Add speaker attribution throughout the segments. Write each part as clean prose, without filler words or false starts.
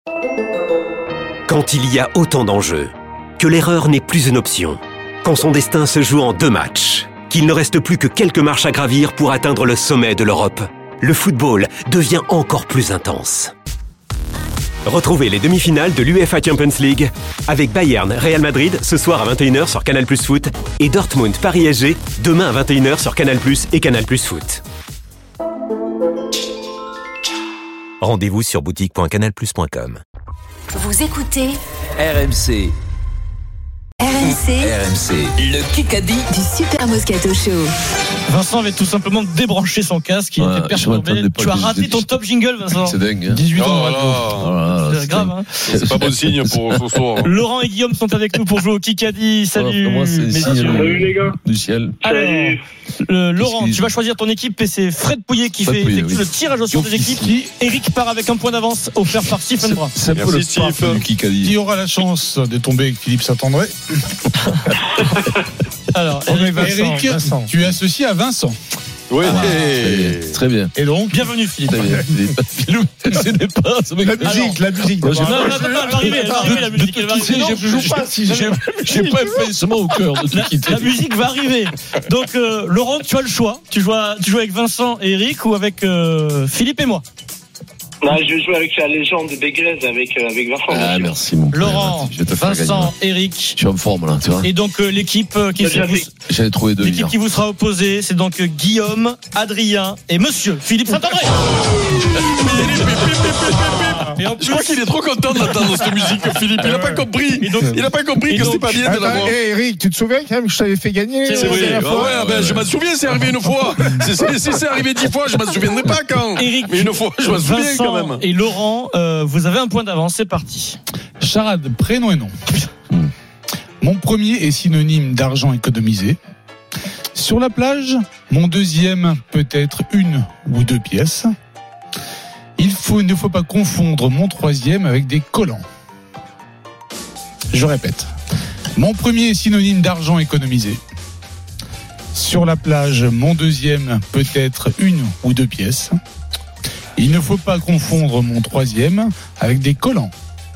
Speaker 1: Quand il y a autant d'enjeux, que l'erreur n'est plus une option, quand son destin se joue en 2 matchs, qu'il ne reste plus que quelques marches à gravir pour atteindre le sommet de l'Europe, le football devient encore plus intense. Retrouvez les demi-finales de l'UEFA Champions League avec Bayern Real Madrid ce soir à 21h sur Canal+ Foot et Dortmund Paris SG demain à 21h sur Canal+ et Canal+ Foot. Rendez-vous sur boutique.canalplus.com.
Speaker 2: Vous écoutez
Speaker 3: RMC.
Speaker 2: RMC,
Speaker 3: Le Kikadi
Speaker 2: du Super Moscato Show.
Speaker 4: Vincent avait tout simplement débranché son casque, il était perturbé. Tu as raté ton top jingle, Vincent.
Speaker 5: C'est dingue. Hein.
Speaker 4: 18 ans. C'est grave, hein.
Speaker 5: C'est pas bon signe pour ce soir.
Speaker 4: Laurent et Guillaume sont avec nous pour jouer au Kikadi. Salut.
Speaker 5: Moi, c'est
Speaker 4: messieurs.
Speaker 5: Salut les gars. Du ciel.
Speaker 4: Alors, Laurent, tu vas choisir ton équipe et c'est Fred Pouillet qui effectue le tirage au sort des équipes. Eric part avec un point d'avance offert par Stephen Bra.
Speaker 5: C'est un peu le Steve du Kikadi.
Speaker 6: Qui aura la chance de tomber avec Philippe Saint-André?
Speaker 4: Alors,
Speaker 6: Eric, Vincent. Tu es associé à Vincent.
Speaker 5: Oui,
Speaker 6: très bien. Et donc,
Speaker 4: bienvenue Philippe.
Speaker 6: La musique.
Speaker 4: Non, elle va arriver la musique. Elle va arriver.
Speaker 5: J'ai pas un pincement au cœur de tout quitter.
Speaker 4: La musique va arriver. Donc, Laurent, tu as le choix. Tu joues avec Vincent et Eric ou avec Philippe et moi?
Speaker 7: Non, je vais jouer avec la légende de Bégrez avec Vincent.
Speaker 5: Ah, merci mon frère.
Speaker 4: Laurent, Vincent, Eric.
Speaker 5: Je suis en forme là, tu vois.
Speaker 4: Et donc l'équipe
Speaker 5: J'avais trouvé 2
Speaker 4: l'équipe qui vous sera opposée, c'est donc Guillaume, Adrien et Monsieur Philippe Saint-André. Et en plus,
Speaker 5: je crois qu'il est trop content d'entendre cette musique, Philippe. Il n'a pas compris. Il n'a pas compris que c'était pas bien de l'avoir.
Speaker 6: Eric, tu te souviens quand même que je t'avais fait gagner?
Speaker 5: C'est vrai. Je m'en souviens, c'est arrivé une fois. Si c'est arrivé 10 fois, je m'en souviendrai pas quand.
Speaker 4: Eric,
Speaker 5: mais une fois, je m'en souviens quand même.
Speaker 4: Et Laurent, vous avez un point d'avance, c'est parti.
Speaker 6: Charade, prénom et nom. Mon premier est synonyme d'argent économisé. Sur la plage, mon deuxième peut être 1 ou 2 pièces. Il ne faut pas confondre mon troisième avec des collants. Je répète. Mon premier est synonyme d'argent économisé. Sur la plage, mon deuxième peut être 1 ou 2 pièces. Il ne faut pas confondre mon troisième avec des collants.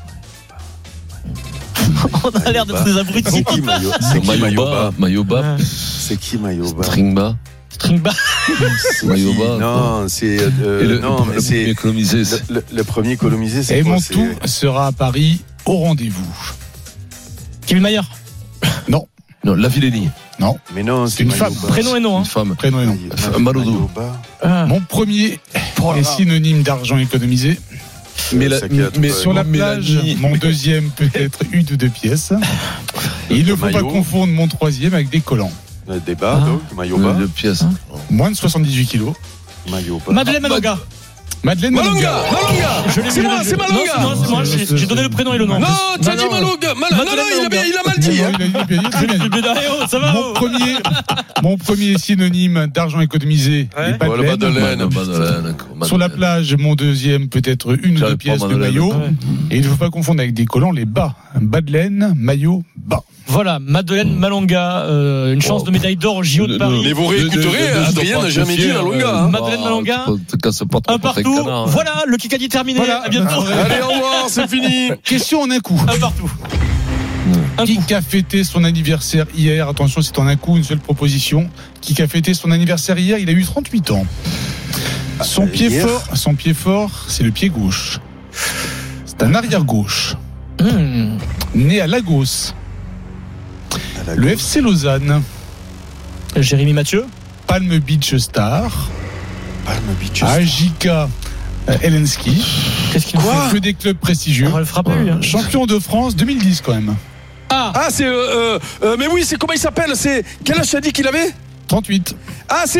Speaker 4: On a l'air d'être des abrutis.
Speaker 5: C'est qui Mayoba? Mayoba.
Speaker 8: C'est qui Mayoba?
Speaker 5: Stringba. Mayoba.
Speaker 8: Non, c'est
Speaker 5: le premier colonisé.
Speaker 8: Le premier colonisé, c'est
Speaker 6: et
Speaker 8: quoi?
Speaker 6: Mon tout sera à Paris au rendez-vous.
Speaker 4: Kevin Mayer.
Speaker 6: Non,
Speaker 5: La Villenie.
Speaker 6: Non.
Speaker 8: Mais non,
Speaker 6: c'est une femme.
Speaker 4: Prénom et nom.
Speaker 5: Une femme.
Speaker 6: Prénom et nom.
Speaker 5: Malodo.
Speaker 6: Mon premier est synonyme d'argent économisé. Mais sur la plage, mon deuxième peut être 1 ou 2 pièces. Il ne faut pas confondre mon troisième avec des collants.
Speaker 8: Des bas, donc, Mayoba.
Speaker 5: 2 pièces.
Speaker 6: Moins de 78 kilos.
Speaker 8: Mayoba.
Speaker 4: Madeleine Malonga.
Speaker 5: Malonga. C'est moi.
Speaker 4: Non, c'est moi. J'ai donné le prénom et le nom.
Speaker 5: Non, tu as dit Malonga. Non, il a mal dit.
Speaker 4: Ça va.
Speaker 6: Mon premier est synonyme d'argent économisé.
Speaker 5: Madeleine.
Speaker 6: Sur la plage, mon deuxième peut être 1 ou 2 pièces de maillot. Et il ne faut pas confondre avec des collants les bas. Bas de laine, maillot, bas.
Speaker 4: Voilà, Madeleine Malonga, une chance de médaille d'or au JO de Paris.
Speaker 5: Mais vous réécouterez, Adrien n'a jamais dit la longa.
Speaker 4: Madeleine Malonga, un partout. Voilà, le Kikadi terminé. À bientôt.
Speaker 5: Allez, au revoir, c'est fini.
Speaker 6: Question en un coup.
Speaker 4: Un partout.
Speaker 6: Qui a fêté son anniversaire hier? Attention, c'est en un coup, une seule proposition. Qui a fêté son anniversaire hier? Il a eu 38 ans. Son pied fort, c'est le pied gauche. C'est un arrière gauche. Né à Lagos. Le FC Lausanne.
Speaker 4: Jérémy Mathieu.
Speaker 6: Palm Beach Star. Ajika Helensky.
Speaker 4: Qu'est-ce qu'il voit?
Speaker 6: Que des clubs prestigieux.
Speaker 4: On le fera plus.
Speaker 6: Champion de France 2010 quand même.
Speaker 5: Ah, c'est mais oui, c'est comment il s'appelle? C'est quel âge t'as dit qu'il avait?
Speaker 6: 38.
Speaker 5: Ah, c'est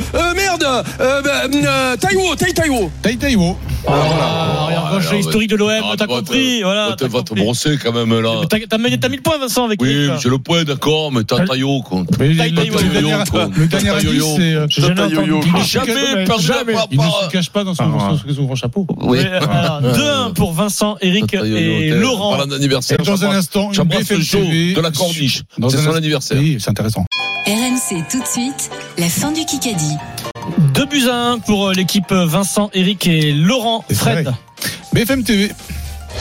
Speaker 5: Taiwo.
Speaker 6: Taiwo.
Speaker 4: Regarde, gauche historique de l'OM, t'as compris. Voilà.
Speaker 5: Tu vas te brosser quand même là.
Speaker 4: T'as mis le point, Vincent, avec
Speaker 5: oui, j'ai le point, d'accord, mais t'as Taillot contre.
Speaker 6: Le dernier indice, c'est
Speaker 5: Taillot. Jamais.
Speaker 6: Il ne se cache pas dans son grand chapeau.
Speaker 5: Oui.
Speaker 4: 2-1 pour Vincent, Eric et Laurent.
Speaker 6: Dans un instant, une BFM TV
Speaker 5: de la Corniche. C'est son anniversaire.
Speaker 6: Oui, c'est intéressant.
Speaker 2: RMC tout de suite, la fin du Kikadi.
Speaker 4: 2-1 pour l'équipe Vincent, Eric et Laurent. Fred.
Speaker 6: BFM TV.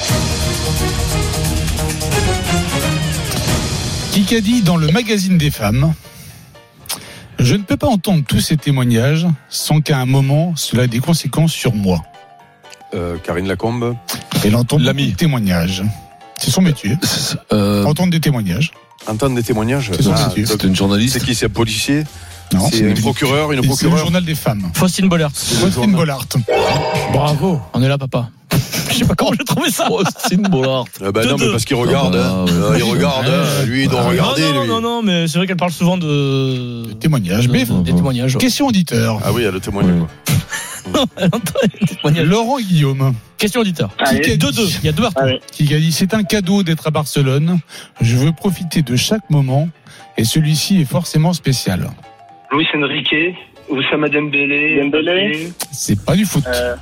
Speaker 6: Kikadi dans le magazine des femmes. Je ne peux pas entendre tous ces témoignages sans qu'à un moment cela ait des conséquences sur moi.
Speaker 8: Karine Lacombe.
Speaker 6: Elle entend
Speaker 5: L'ami.
Speaker 6: beaucoup de témoignages. C'est son métier. Entendre des témoignages.
Speaker 8: Entendre des témoignages.
Speaker 6: C'est son métier.
Speaker 5: C'est une journaliste.
Speaker 8: C'est qui? C'est un policier?
Speaker 6: Non,
Speaker 8: C'est un procureur, une
Speaker 6: c'est le
Speaker 8: procureure?
Speaker 6: journal des femmes.
Speaker 4: Faustine Bollert.
Speaker 6: Faustine Bollard.
Speaker 4: Bravo. On est là, papa. Je sais pas comment j'ai trouvé ça.
Speaker 5: Faustine Bollard.
Speaker 8: Non, mais parce qu'il regarde. Il regarde. Lui, il doit regarder.
Speaker 4: Non, mais c'est vrai qu'elle parle souvent de
Speaker 6: Témoignages.
Speaker 4: des témoignages. ouais.
Speaker 6: Question auditeur.
Speaker 8: Ah oui, elle a le témoignage.
Speaker 4: Elle entend les témoignages.
Speaker 6: Laurent Guillaume.
Speaker 4: Question auditeur.
Speaker 7: Allez.
Speaker 6: Kikadi.
Speaker 4: 2-2. Il y a 2 partout.
Speaker 7: Allez.
Speaker 6: Kikadi, c'est un cadeau d'être à Barcelone. Je veux profiter de chaque moment et celui-ci est forcément spécial.
Speaker 7: Luis Enrique, Oussama Dembélé.
Speaker 6: C'est pas du foot.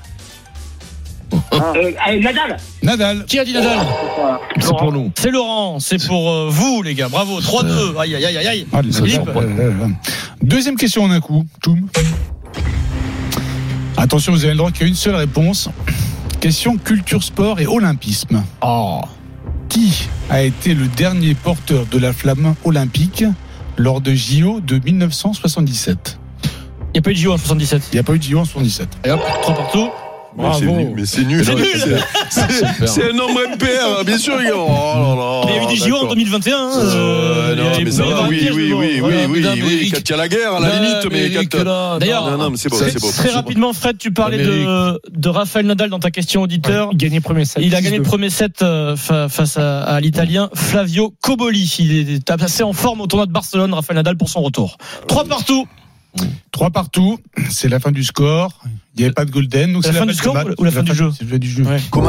Speaker 7: Allez, Nadal.
Speaker 6: Nadal.
Speaker 4: Qui a dit Nadal?
Speaker 5: C'est pour nous.
Speaker 4: C'est Laurent. C'est pour vous, les gars. Bravo. 3-2. Aïe, aïe, aïe, aïe, aïe.
Speaker 6: Allez,
Speaker 4: Philippe.
Speaker 6: Deuxième question en un coup. Toum. Attention, vous avez le droit qu'à une seule réponse. Question culture, sport et olympisme.
Speaker 4: Oh.
Speaker 6: Qui a été le dernier porteur de la flamme olympique lors de JO de 1977?
Speaker 4: Il n'y a pas eu de JO en 77.
Speaker 6: Il n'y a pas eu de JO en 77.
Speaker 4: Et hop, 3 partout. Bravo.
Speaker 8: Mais c'est nul.
Speaker 4: C'est nul.
Speaker 8: C'est un nombre impair, bien sûr. Oh là là.
Speaker 4: Mais il y a eu des JO en 2021.
Speaker 8: Non, mais ça va, oui. Quand il y a la guerre, à la limite, mais quand.
Speaker 4: D'ailleurs,
Speaker 8: Non, mais c'est beau, c'est beau.
Speaker 4: très rapidement, Fred, tu parlais de Rafael Nadal dans ta question auditeur.
Speaker 9: Il gagnait le premier set.
Speaker 4: Il a gagné le premier set face à l'Italien Flavio Cobolli. Il est assez en forme au tournoi de Barcelone, Rafael Nadal, pour son retour. 3 partout.
Speaker 6: 3 partout. C'est la fin du score. Il n'y avait pas de golden. Donc
Speaker 4: C'est la fin du
Speaker 6: balle de
Speaker 4: score
Speaker 6: match.
Speaker 4: ou la fin du jeu?
Speaker 6: C'est la fin du jeu.
Speaker 4: Ouais.
Speaker 8: Comment?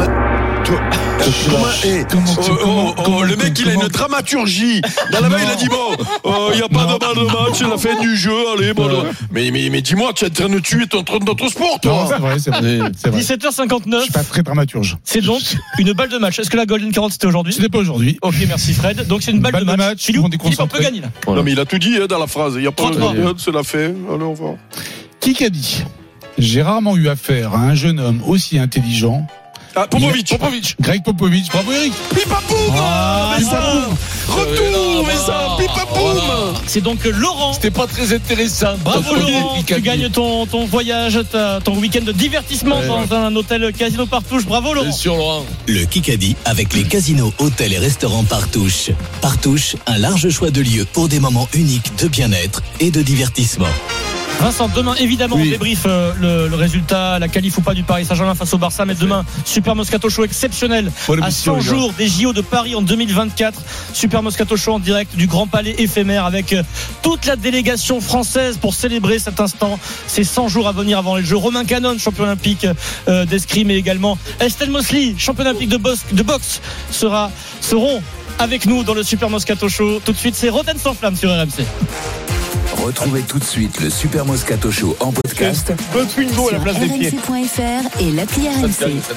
Speaker 8: Le mec, il a une
Speaker 6: comment-
Speaker 8: dramaturgie. Dans la main, il a dit bon, il n'y a pas de balle de match, c'est la fin du jeu, allez, bon. Mais dis-moi, tu es en train de tuer notre sport,
Speaker 6: Non,
Speaker 8: toi.
Speaker 6: c'est vrai, c'est vrai. C'est vrai.
Speaker 4: 17h59.
Speaker 6: Je suis pas très dramaturge.
Speaker 4: C'est donc une balle de match. Est-ce que la Golden Carotte c'était aujourd'hui?
Speaker 6: Ce n'est pas aujourd'hui.
Speaker 4: Ok, merci Fred. Donc c'est une balle de match. Philippe,
Speaker 6: on est
Speaker 4: Philippe, on peut
Speaker 6: concentré.
Speaker 4: gagner là.
Speaker 8: Non, mais il a tout dit dans la phrase. Il n'y a pas
Speaker 4: 33.
Speaker 8: c'est la fin. Allez, au revoir.
Speaker 6: Qui a dit? J'ai rarement eu affaire à un jeune homme aussi intelligent.
Speaker 8: Ah, Popovic.
Speaker 6: Greg Popovich. Bravo Eric.
Speaker 8: Pipapoum. Mais ça, retour, mais ça, pipapoum.
Speaker 4: C'est donc Laurent.
Speaker 5: C'était pas très intéressant.
Speaker 4: Bravo Laurent, tu
Speaker 5: Kikadi.
Speaker 4: gagnes ton voyage, ton week-end de divertissement dans un hôtel Casino Partouche. Bravo Laurent.
Speaker 5: Bien sûr, Laurent.
Speaker 10: Le Kikadi avec les casinos, hôtels et restaurants Partouche. Partouche, un large choix de lieux pour des moments uniques de bien-être et de divertissement.
Speaker 4: Vincent, demain évidemment on débrief le résultat, la qualif ou pas du Paris Saint-Germain face au Barça, mais demain Super Moscato Show exceptionnel à 100 jours des JO de Paris en 2024. Super Moscato Show en direct du Grand Palais éphémère avec toute la délégation française pour célébrer cet instant, ces 100 jours à venir avant les Jeux. Romain Canon, champion olympique d'escrime, et également Estelle Mosley, champion olympique de boxe, seront avec nous dans le Super Moscato Show. Tout de suite, c'est Rotten sans flamme sur RMC.
Speaker 3: Retrouvez tout de suite le Super Moscato Show en podcast
Speaker 9: Twingo à la place des pieds.
Speaker 2: RMC.fr et l'appli RMC.